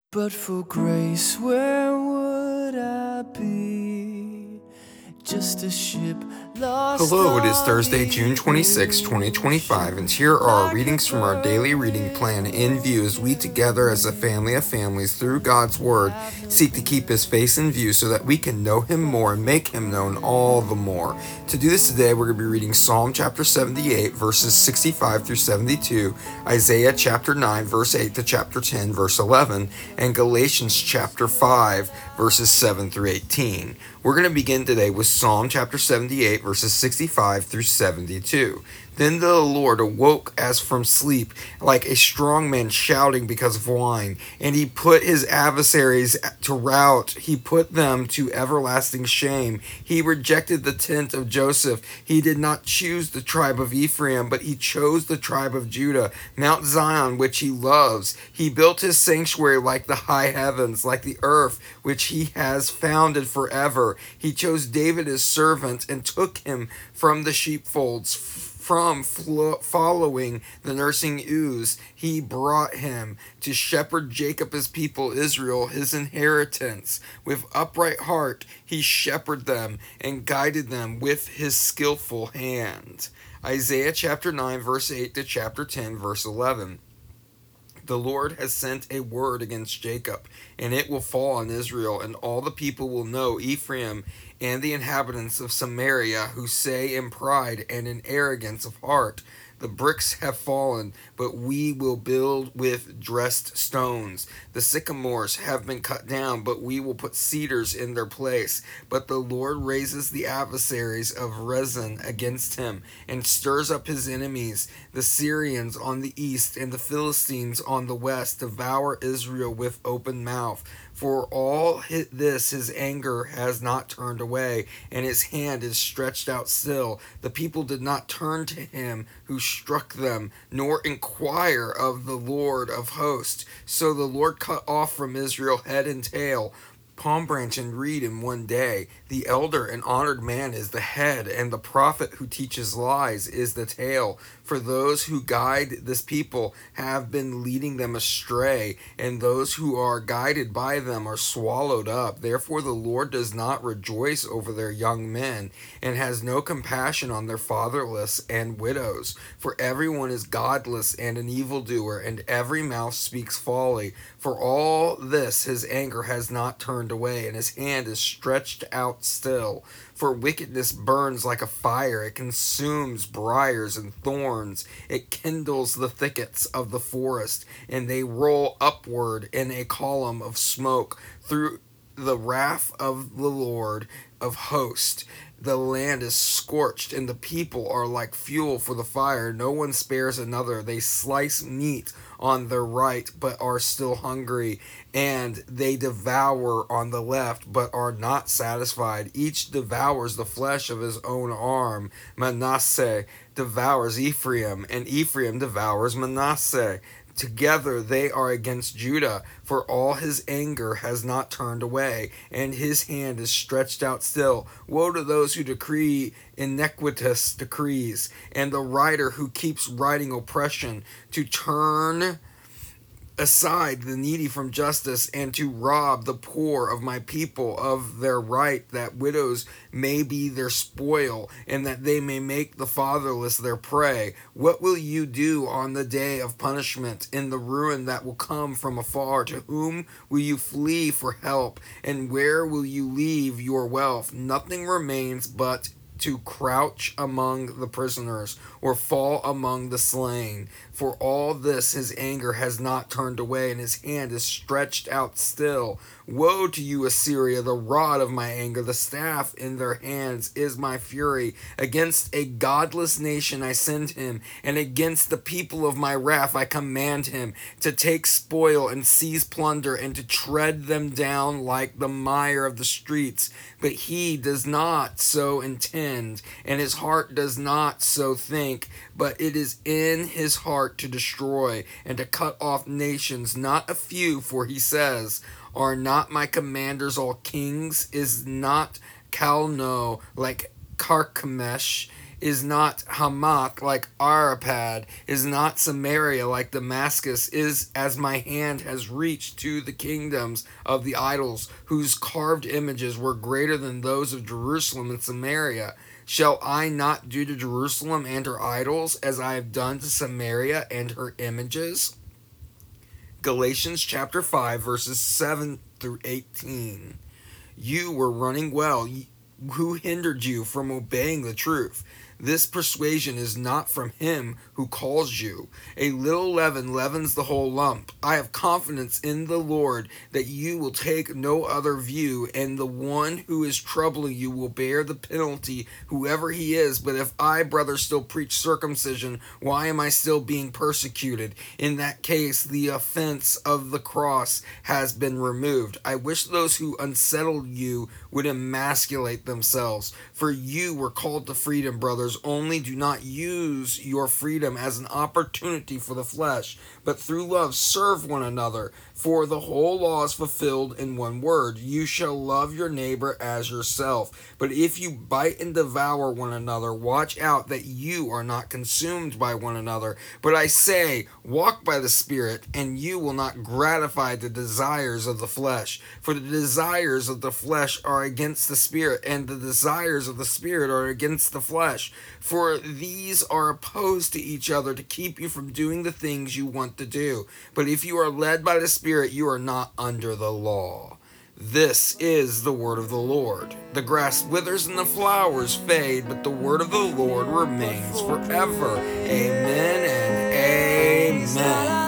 But for grace, where would I be? Just a ship lost. Hello, it is Thursday, June 26, 2025, and here are our readings from our daily reading plan in view as we together as a family of families through God's Word seek to keep His face in view so that we can know Him more and make Him known all the more. To do this today, we're going to be reading Psalm chapter 78, verses 65 through 72, Isaiah chapter 9, verse 8 to chapter 10, verse 11, and Galatians chapter 5, verses 7 through 18. We're going to begin today with Psalm chapter 78, verses 65 through 72. Then the Lord awoke as from sleep, like a strong man shouting because of wine, and he put his adversaries to rout. He put them to everlasting shame. He rejected the tent of Joseph. He did not choose the tribe of Ephraim, but he chose the tribe of Judah, Mount Zion, which he loves. He built his sanctuary like the high heavens, like the earth, which he has founded forever. He chose David his servant and took him from the sheepfolds. From following the nursing ewes, he brought him to shepherd Jacob his people, Israel his inheritance. With upright heart he shepherded them and guided them with his skillful hand. Isaiah chapter 9 verse 8 to chapter 10 verse 11. The Lord has sent a word against Jacob, and it will fall on Israel, and all the people will know Ephraim and the inhabitants of Samaria, who say in pride and in arrogance of heart, the bricks have fallen, but we will build with dressed stones. The sycamores have been cut down, but we will put cedars in their place. But the Lord raises the adversaries of Rezin against him, and stirs up his enemies. The Syrians on the east and the Philistines on the west devour Israel with open mouth. For all this his anger has not turned away, and his hand is stretched out still. The people did not turn to him who struck them, nor inquire of the Lord of hosts. So the Lord cut off from Israel head and tail, palm branch and reed in one day. The elder and honored man is the head, and the prophet who teaches lies is the tail. For those who guide this people have been leading them astray, and those who are guided by them are swallowed up. Therefore the Lord does not rejoice over their young men, and has no compassion on their fatherless and widows. For everyone is godless and an evildoer, and every mouth speaks folly. For all this his anger has not turned away, and his hand is stretched out still. For wickedness burns like a fire, it consumes briars and thorns, it kindles the thickets of the forest, and they roll upward in a column of smoke through the wrath of the Lord of hosts. The land is scorched, and the people are like fuel for the fire. No one spares another. They slice meat on their right, but are still hungry, and they devour on the left, but are not satisfied. Each devours the flesh of his own arm. Manasseh devours Ephraim, and Ephraim devours Manasseh. Together they are against Judah, for all his anger has not turned away, and his hand is stretched out still. Woe to those who decree iniquitous decrees, and the writer who keeps writing oppression, to turn aside the needy from justice, and to rob the poor of my people of their right, that widows may be their spoil, and that they may make the fatherless their prey. What will you do on the day of punishment, in the ruin that will come from afar? To whom will you flee for help, and where will you leave your wealth? Nothing remains but to crouch among the prisoners, or fall among the slain. For all this his anger has not turned away, and his hand is stretched out still. Woe to you, Assyria, the rod of my anger, the staff in their hands is my fury. Against a godless nation I send him, and against the people of my wrath I command him, to take spoil and seize plunder, and to tread them down like the mire of the streets. But he does not so intend, and his heart does not so think, but it is in his heart to destroy and to cut off nations, not a few. For he says, are not my commanders all kings? Is not Calno like Carchemish? Is not Hamath like Arpad? Is not Samaria like Damascus? Is as my hand has reached to the kingdoms of the idols, whose carved images were greater than those of Jerusalem and Samaria? Shall I not do to Jerusalem and her idols as I have done to Samaria and her images? Galatians chapter 5, verses 7 through 18. You were running well. Who hindered you from obeying the truth? This persuasion is not from him who calls you. A little leaven leavens the whole lump. I have confidence in the Lord that you will take no other view, and the one who is troubling you will bear the penalty, whoever he is. But if I, brother, still preach circumcision, why am I still being persecuted? In that case, the offense of the cross has been removed. I wish those who unsettled you would emasculate themselves. For you were called to freedom, brothers. Only do not use your freedom as an opportunity for the flesh, but through love serve one another. For the whole law is fulfilled in one word: you shall love your neighbor as yourself. But if you bite and devour one another, watch out that you are not consumed by one another. But I say, walk by the Spirit, and you will not gratify the desires of the flesh. For the desires of the flesh are against the Spirit, and the desires of the Spirit are against the flesh. For these are opposed to each other to keep you from doing the things you want to do. But if you are led by the Spirit, you are not under the law. This is the word of the Lord. The grass withers and the flowers fade, but the word of the Lord remains forever. Amen and amen.